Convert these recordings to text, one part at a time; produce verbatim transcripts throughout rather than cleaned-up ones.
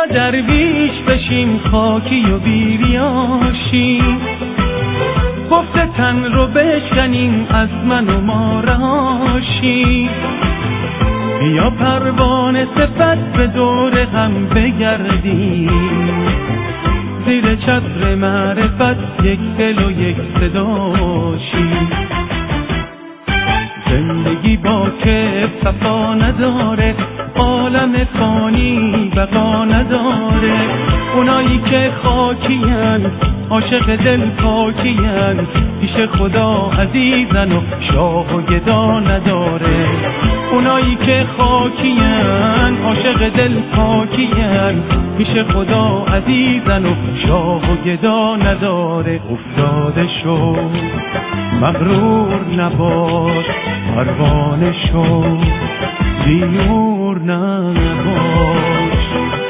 درویش بشیم خاکی و بیریاشیم، گفته تن رو بشکنیم از من و ما رهاشیم. بیا پروانه صفت به دور هم بگردیم، زیر چتر معرفت یک دل و یک صداشیم. زندگی با که صفا نداره، عالم فانی بقا نداره. اونایی که خاکین عاشق دل پاکین، پیش خدا عزیزن و شاه و گدا نداره. اونایی که خاکین عاشق دل پاکین، پیش خدا عزیزن و شاه و گدا نداره. افتاده شو مغرور نباش، پروانه شو بی‌نور نباش.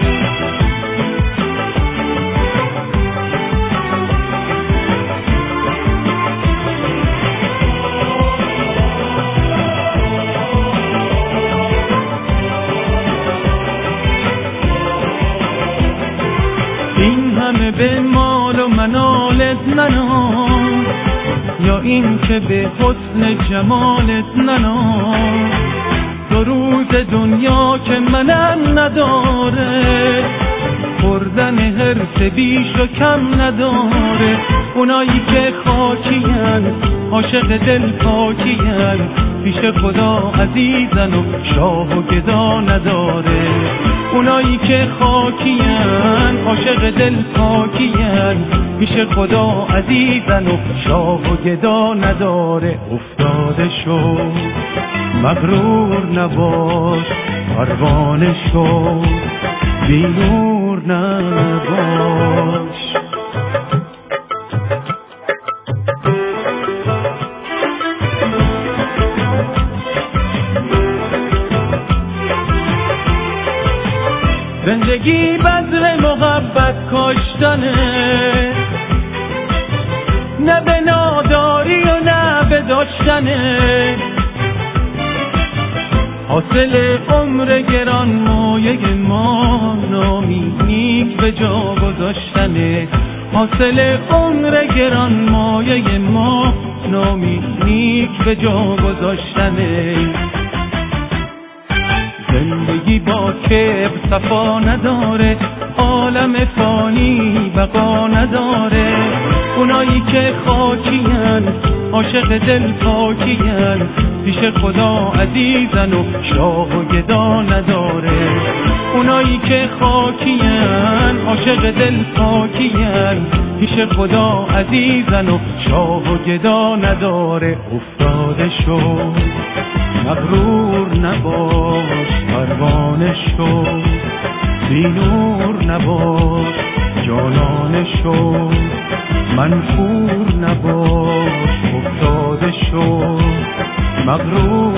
این همه به مال و منالت نناز، یا این که به حسن جمالت نناز. دو روز دنیا که منم نداره، خوردن حرص بیش و کم نداره. اونایی که خاکین عاشق دل پاکین، پیش خدا عزیزن و شاه و گدا نداره. اونایی که خاکین عاشق دل پاکین، پیش خدا عزیزن و شاه و گدا نداره. افتاده شو مغرور نباش، پروانه شو بی‌نور نباش. زندگی بذر محبت کاشتنه، نه به ناداری و نه به داشتنه. حاصل عمر گران مایه ما، نامی نیک به جا گذاشتنه. حاصل عمر گران مایه ما، نامی نیک به جا گذاشتنه. زندگی با کبر صفا نداره، عالم فانی بقا نداره. اونایی که خاکین عاشق دل پاکین، پیش خدا عزیزن و شاه و گدا نداره. اونایی که خاکین عاشق دل پاکین، پیش خدا عزیزن و شاه و گدا نداره. افتاده شو مغرور نباش، پروانه شو بی‌نور نباش. جانانه شو منفور نباش، افتاده شو مغرور